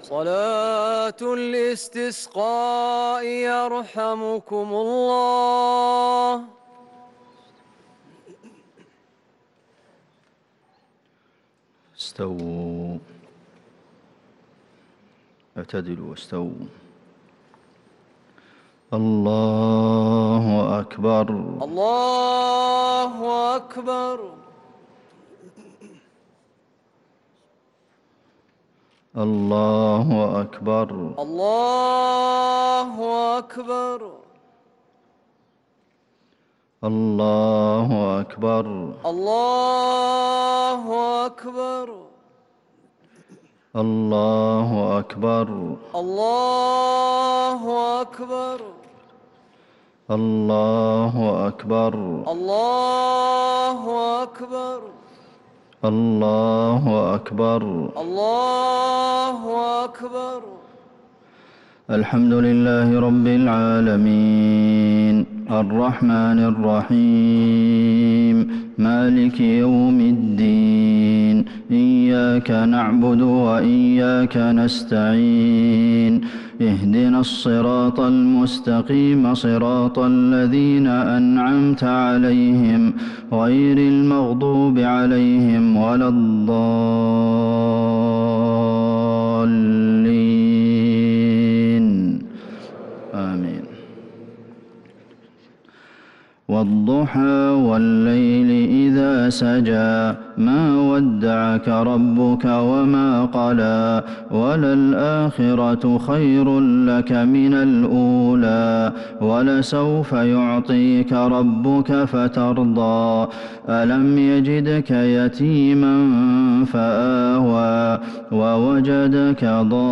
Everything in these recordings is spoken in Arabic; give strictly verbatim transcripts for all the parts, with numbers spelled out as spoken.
صلاة الاستسقاء يرحمكم الله. استووا، اعتدلوا واستووا. الله أكبر. الله أكبر. الله أكبر. الله أكبر. الله أكبر. الله أكبر. الله أكبر. الله أكبر. الله أكبر. الله أكبر. الله أكبر. الله أكبر. الحمد لله رب العالمين الرحمن الرحيم مالك يوم الدين إياك نعبد وإياك نستعين اهدنا الصراط المستقيم صراط الذين أنعمت عليهم غير المغضوب عليهم ولا الضالين آمين. والضحى والليل إذا سجى ما ودعك ربك وما قلى وللآخرة خير لك من الأولى ولسوف يعطيك ربك فترضى ألم يجدك يتيما فآوى ووجدك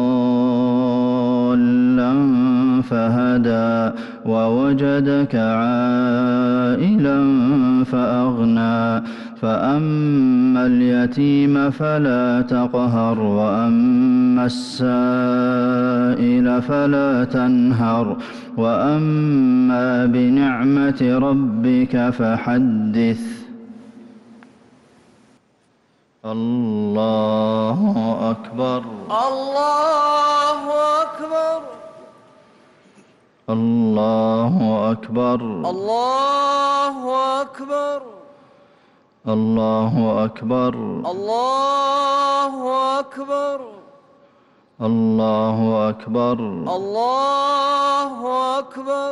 ضالا فهدى ووجدك عائلا فأغنى فأما اليتيم فلا تقهر وأما السائل فلا تنهر وأما بنعمة ربك فحدث. الله أكبر. الله أكبر. الله أكبر. الله أكبر. الله أكبر. الله أكبر. الله أكبر. الله أكبر.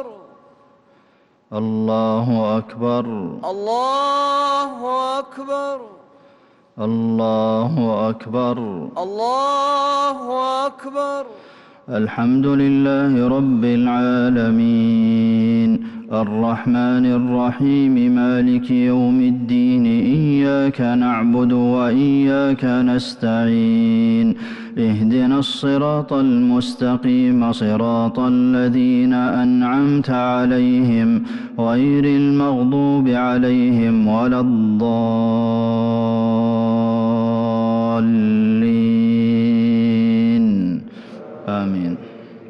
الله أكبر. الله أكبر. الله أكبر. الله أكبر. الحمد لله رب العالمين الرحمن الرحيم مالك يوم الدين إياك نعبد وإياك نستعين اهدنا الصراط المستقيم صراط الذين أنعمت عليهم غير المغضوب عليهم ولا الضالين آمين.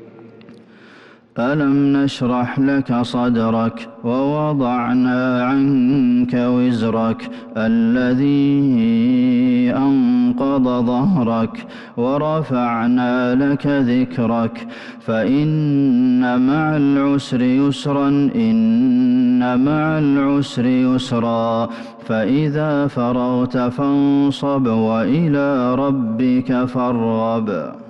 ألم نشرح لك صدرك ووضعنا عنك وزرك الذي أنقض ظهرك ورفعنا لك ذكرك فإن مع العسر يسرا إن مع العسر يسرا فإذا فرغت فانصب وإلى ربك فارغب.